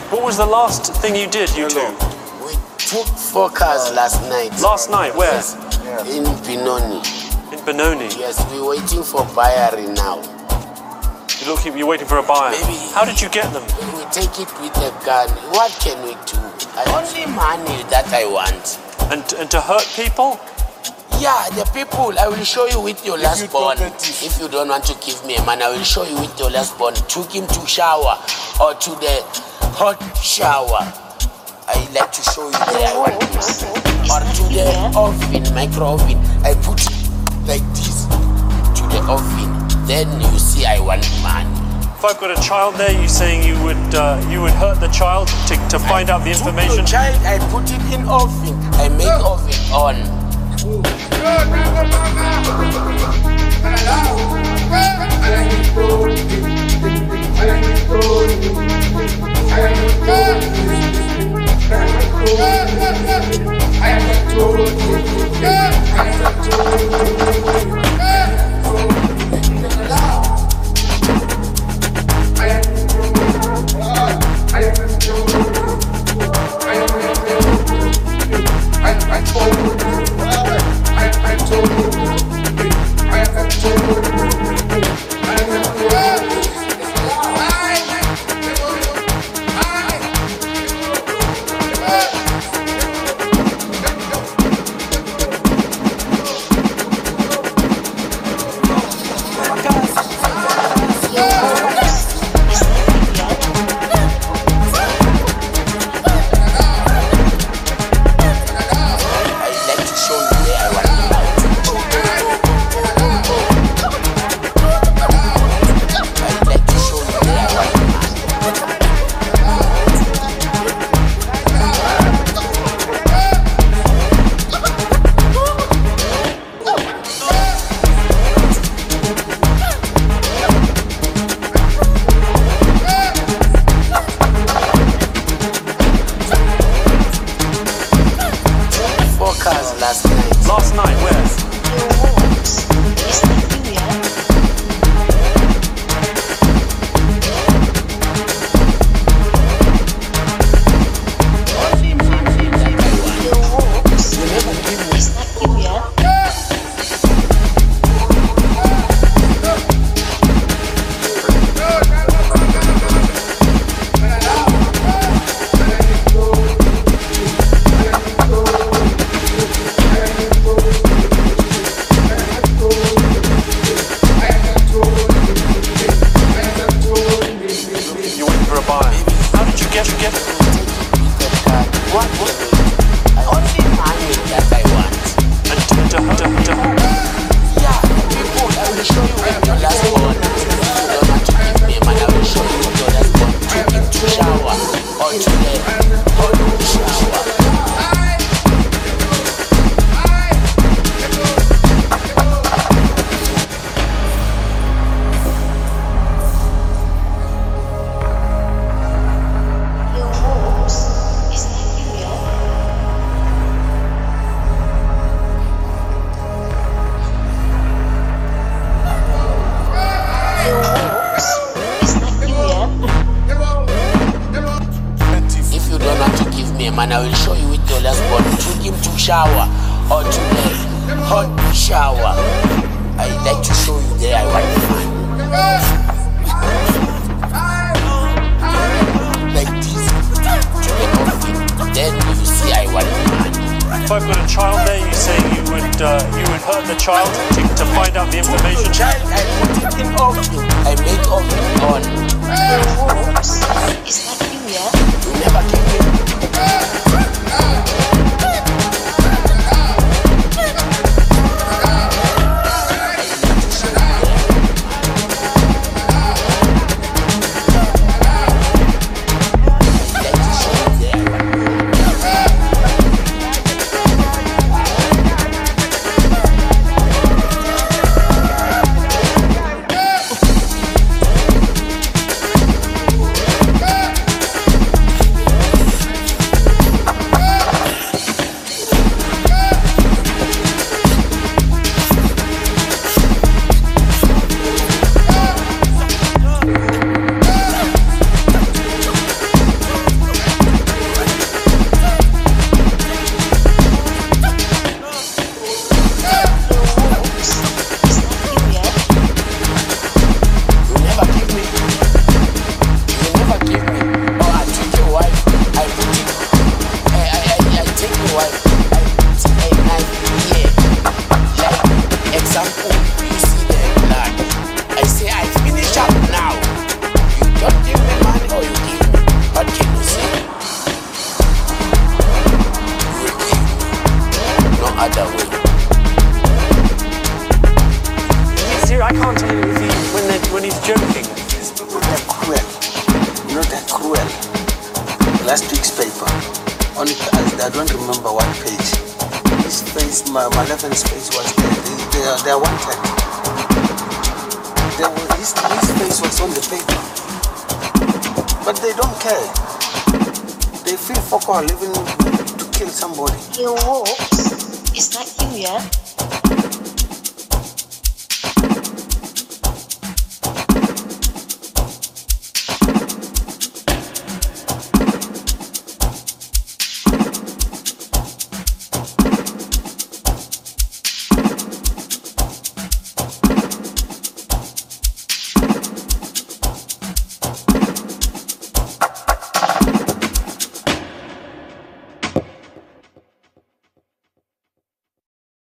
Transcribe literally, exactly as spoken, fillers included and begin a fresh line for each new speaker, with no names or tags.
What was the last thing you did, you two?
We took four cars last night.
Last night, where?
Yes, in Benoni.
In Benoni?
Yes, we're waiting for buyer now.
You're, looking, you're waiting for a buyer?
Maybe.
How did you get them?
We take it with a gun. What can we do? I only money that I want.
And, and to hurt people?
Yeah, the people, I will show you with your last born. If you don't want to give me a man, I will show you with your last born. Took him to shower or to the hot shower. I like to show you there I want man. Or to the oven, micro oven. I put like this to the oven. Then you see I want man.
If I've got a child there, you're saying you would uh, you would hurt the child to, to find
I
out the information?
The child, I put it in oven. I make oven on.
Last night, where?
Man, I will show you with your last born. Took him to shower or to the hot shower. I like to show you there I want man. Like this to the oven. Then you see I want man.
If I've got a child there, you're saying you would uh, you would hurt the child to, to find out the information?
Child, I put it in oven. I make oven on.
Is that you, yeah?
You never came in.
Yeah.
last week's paper. Only I, I don't remember what page. His face, my Maleficent's face was there. They, they, are, they are wanted. They were, his, his face was on the paper. But they don't care. They feel fuck all even to kill somebody.
Your walks? Is that you, yeah?